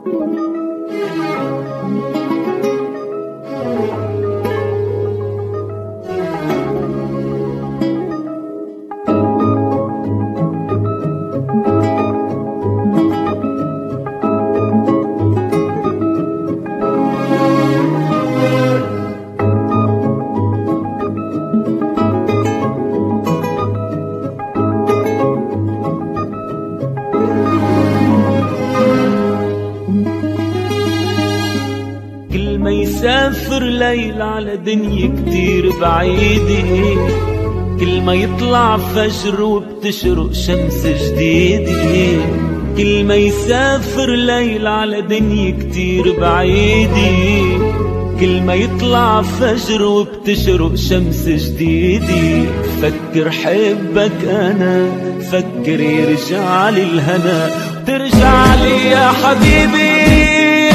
كل ما يسافر ليل على دنيا كتير بعيدة، كل ما يطلع فجر وبتشرق شمس جديدة. كل ما يسافر ليل على دنيا كتير بعيدة، كل ما يطلع فجر وبتشرق شمس جديدة. فكر حبك أنا، فكر يرجع لي الهنا، ترجع لي يا حبيبي.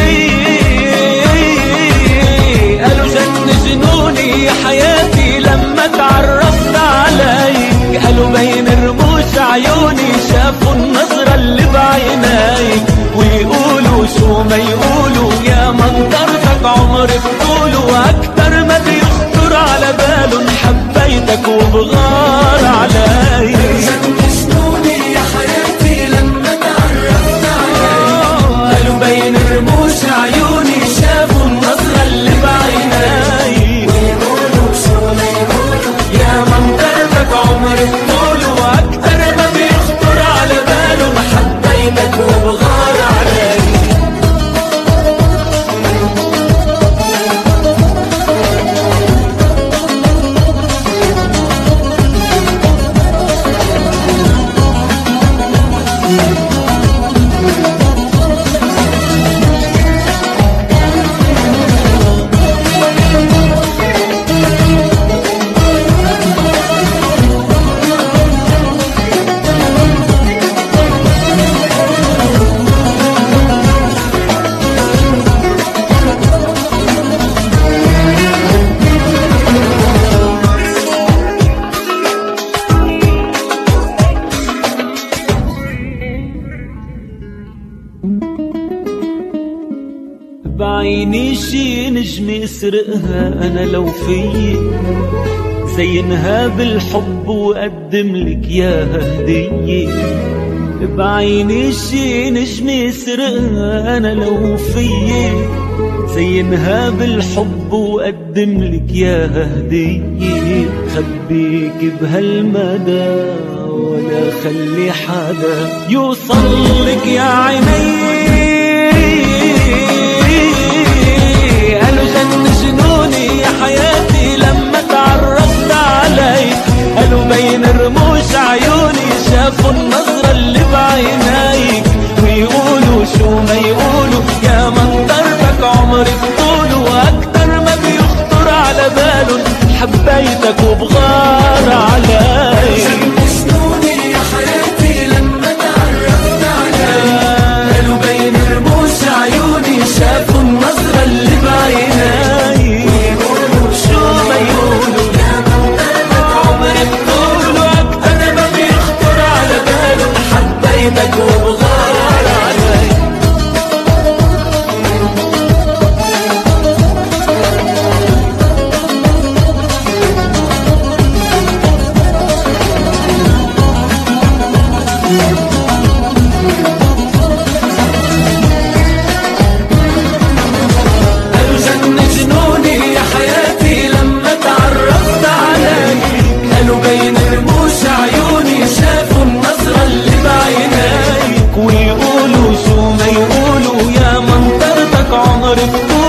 قالوا جن جنوني حياتي لما تعرفت عليك، قالوا بين رموش عيوني شافوا النظرة اللي بعينيك. ويقولوا شو ما يقولوا يا منظرتك عمر بطوله، أكتر ما بيخطر على بالهم حبيتك وبغار عليك. جن جنوني يا حياتي لما تعرفت عليك، قالوا بين رموش عيوني شافوا النظرة اللي بعينيك. ويقولوا شو ما يقولوا يا منظرتك عمر بطوله، وأكتر ما بيخطر على باله حبيتك وبغار عليك. بعيني شي نجمة اسرقها أنا لو فيي، زينها بالحب وقدم لك ياها هدية. بعيني شي نجمة اسرقها أنا لو فيي، زينها بالحب وقدم لك ياها هدية. خبيك بهالمدى ولا خلي حدا يوصل لك يا عيني. قالوا جن جنوني يا حياتي لما تعرفت عليك، قالوا بين رموش عيوني شافوا النظرة اللي بعينيك. ويقولوا شو ما يقولوا يا منظرتك عمر بطوله، وأكتر ما بيخطر على بالهم حبيتك وبغار عليك. جن جنوني يا حياتي لما تعرفت عليك، قالوا بين رموش عيوني شافوا النظرة اللي بعينيك. ويقولوا شو ما يقولوا يا منظرتك عمر بطوله، أكتر ما بيخطر على بالهم حبيتك وبغار عليك. قالوا جن جنوني يا حياتي لما تعرفت عليك، قالوا بين رموش عيوني شافوا النظرة اللي بعينيك. ويقولوا شو ما يقولوا يا منظرتك عمر بطوله،